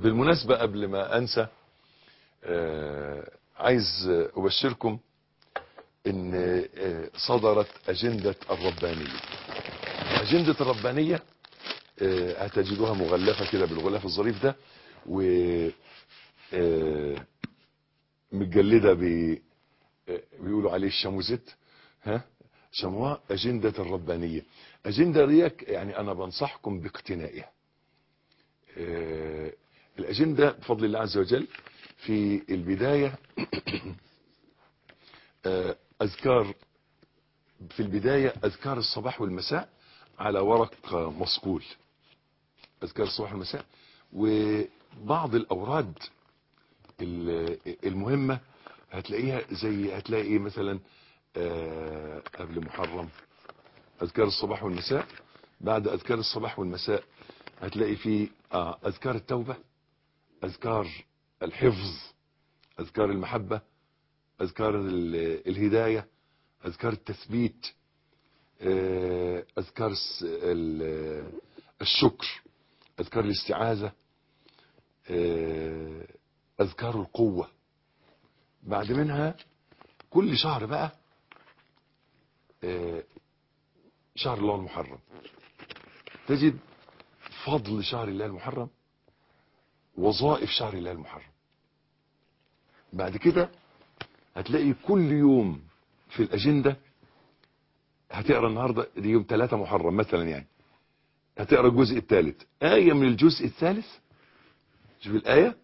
بالمناسبة قبل ما انسى، عايز ابشركم ان صدرت اجندة الربانية. اجندة الربانية هتجدوها مغلفة كده بالغلاف الظريف ده، و متجلدة بيقولوا عليه الشاموزيت، شموها اجندة الربانية. اجندة ديك يعني انا بنصحكم باقتنائها. الاجندة بفضل الله عز وجل في البداية اذكار، في البداية اذكار الصباح والمساء على ورق مصقول، اذكار الصباح والمساء، وبعض الاوراد المهمة هتلاقيها زي هتلاقي ايه مثلا قبل محرم اذكار الصباح والمساء، بعد اذكار الصباح والمساء هتلاقي فيه اذكار التوبة، اذكار الحفظ، اذكار المحبة، اذكار الهداية، اذكار التثبيت، اذكار الشكر، اذكار الاستعاذة، اذكار القوة. بعد منها كل شهر بقى شهر الله المحرم، تجد فضل شهر الله المحرم، وظائف شهر الله المحرم. بعد كده هتلاقي كل يوم في الأجندة، هتقرأ النهاردة دي يوم 3 محرم مثلا، يعني هتقرأ الجزء الثالث، آية من الجزء الثالث، شوف الآية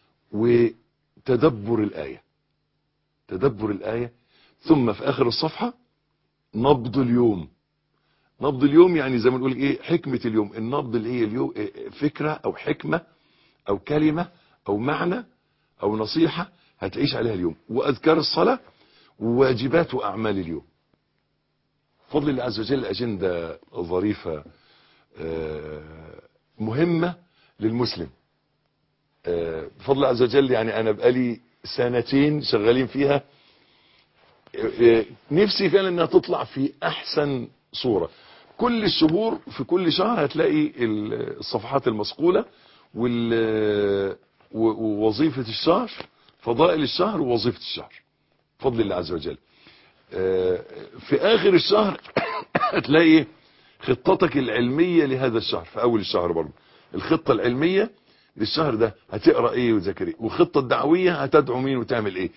وتدبر الآية، تدبر الآية، ثم في آخر الصفحة نبض اليوم. نبض اليوم يعني زي ما نقول ايه، حكمة اليوم. النبض اللي هي اليوم فكرة او حكمة او كلمة او معنى او نصيحة هتعيش عليها اليوم، واذكار الصلاة وواجبات واعمال اليوم. بفضل الله عز وجل اجندة ظريفة مهمة للمسلم. بفضل الله عز وجل يعني انا بقالي 2 شغالين فيها، نفسي فعلا انها تطلع في احسن صورة. كل الشهور في كل شهر هتلاقي الصفحات المصقولة ووظيفة الشهر، فضائل الشهر ووظيفة الشهر بفضل الله عز وجل. في اخر الشهر هتلاقي خطتك العلمية لهذا الشهر. في اول الشهر برضه الخطة العلمية للشهر ده، هتقرأ ايه وتذاكر ايه، وخطة الدعوية هتدعو مين وتعمل ايه.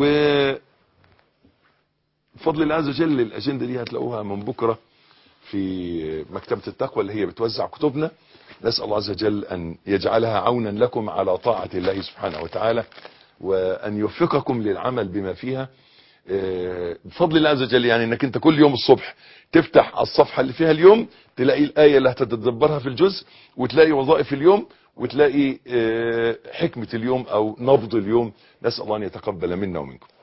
بفضل الله عز وجل الاجندة دي هتلاقوها من بكرة في مكتبة التقوى اللي هي بتوزع كتبنا. نسأل الله عز وجل أن يجعلها عونا لكم على طاعة الله سبحانه وتعالى، وأن يوفقكم للعمل بما فيها بفضل الله عز وجل. يعني انك انت كل يوم الصبح تفتح الصفحة اللي فيها اليوم، تلاقي الآية اللي هتتدبرها في الجزء، وتلاقي وظائف اليوم، وتلاقي حكمة اليوم أو نبض اليوم. نسأل الله أن يتقبل منا ومنكم.